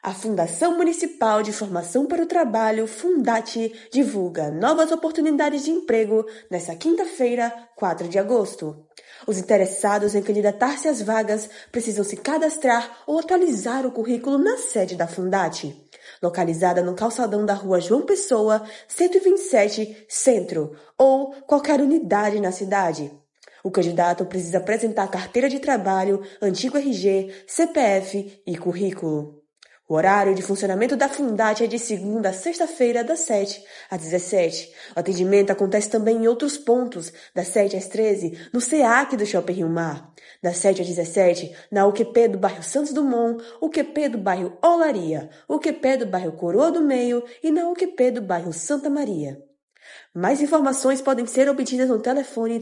A Fundação Municipal de Formação para o Trabalho, Fundate, divulga novas oportunidades de emprego nesta quinta-feira, 4 de agosto. Os interessados em candidatar-se às vagas precisam se cadastrar ou atualizar o currículo na sede da Fundate, localizada no calçadão da Rua João Pessoa, 127, Centro, ou qualquer unidade na cidade. O candidato precisa apresentar carteira de trabalho, antigo RG, CPF e currículo. O horário de funcionamento da Fundate é de segunda a sexta-feira, das 7 às 17. O atendimento acontece também em outros pontos, das 7 às 13, no SEAC do Shopping Rio Mar, das 7 às 17, na UQP do bairro Santos Dumont, UQP do bairro Olaria, UQP do bairro Coroa do Meio e na UQP do bairro Santa Maria. Mais informações podem ser obtidas no telefone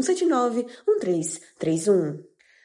3179-1331.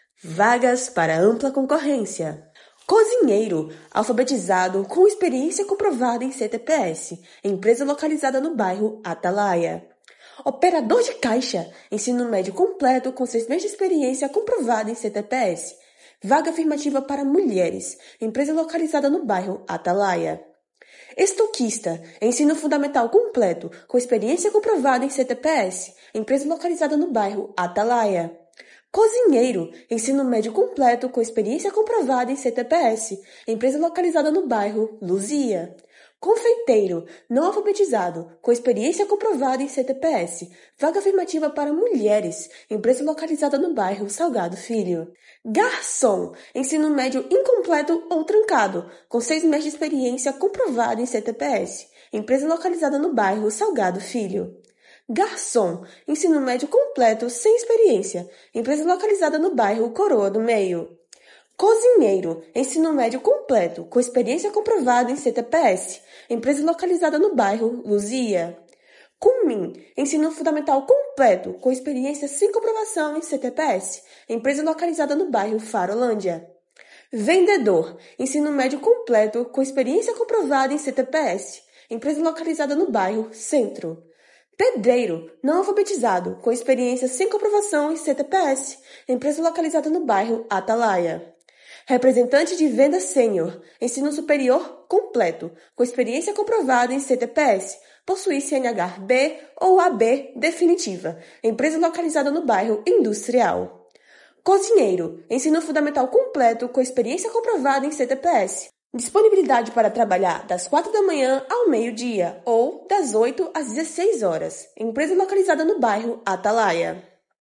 Vagas para ampla concorrência. Cozinheiro, alfabetizado com experiência comprovada em CTPS, empresa localizada no bairro Atalaia. Operador de caixa, ensino médio completo com 6 meses de experiência comprovada em CTPS. Vaga afirmativa para mulheres, empresa localizada no bairro Atalaia. Estoquista, ensino fundamental completo com experiência comprovada em CTPS, empresa localizada no bairro Atalaia. Cozinheiro, ensino médio completo com experiência comprovada em CTPS, empresa localizada no bairro Luzia. Confeiteiro, não alfabetizado, com experiência comprovada em CTPS, vaga afirmativa para mulheres, empresa localizada no bairro Salgado Filho. Garçom, ensino médio incompleto ou trancado, com 6 meses de experiência comprovada em CTPS, empresa localizada no bairro Salgado Filho. Garçom, ensino médio completo sem experiência, empresa localizada no bairro Coroa do Meio. Cozinheiro, ensino médio completo, com experiência comprovada em CTPS, empresa localizada no bairro Luzia. Cumim, ensino fundamental completo, com experiência sem comprovação em CTPS, empresa localizada no bairro Farolândia. Vendedor, ensino médio completo, com experiência comprovada em CTPS, empresa localizada no bairro Centro. Pedreiro, não alfabetizado, com experiência sem comprovação em CTPS, empresa localizada no bairro Atalaia. Representante de venda sênior, ensino superior completo, com experiência comprovada em CTPS, possui CNH B ou AB definitiva, empresa localizada no bairro Industrial. Cozinheiro, ensino fundamental completo, com experiência comprovada em CTPS. Disponibilidade para trabalhar das 4 da manhã ao meio-dia ou das 8 às 16 horas. Empresa localizada no bairro Atalaia.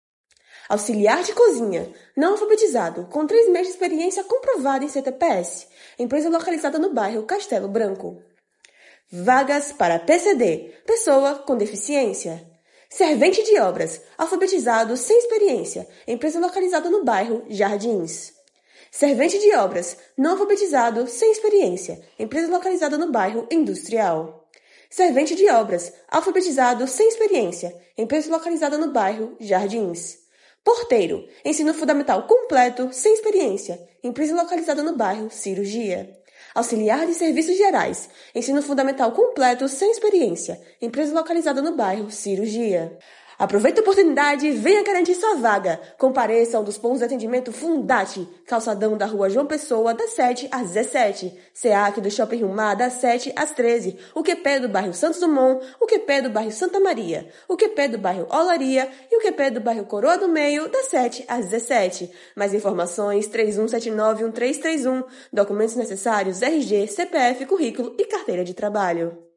Auxiliar de cozinha, não alfabetizado, com 3 meses de experiência comprovada em CTPS. Empresa localizada no bairro Castelo Branco. Vagas para PCD, pessoa com deficiência. Servente de obras, alfabetizado sem experiência. Empresa localizada no bairro Jardins. Servente de obras, não alfabetizado, sem experiência, empresa localizada no bairro Industrial. Servente de obras, alfabetizado, sem experiência, empresa localizada no bairro Jardins. Porteiro, ensino fundamental completo, sem experiência, empresa localizada no bairro Cirurgia. Auxiliar de serviços gerais, ensino fundamental completo, sem experiência, empresa localizada no bairro Cirurgia. Aproveite a oportunidade e venha garantir sua vaga. Compareça a um dos pontos de atendimento Fundate, calçadão da Rua João Pessoa, das 7 às 17. SEAC do Shopping Rio Mar, das 7 às 13. UQP do bairro Santos Dumont, UQP do bairro Santa Maria, UQP do bairro Olaria e UQP do bairro Coroa do Meio, das 7 às 17. Mais informações, 3179-1331. Documentos necessários, RG, CPF, currículo e carteira de trabalho.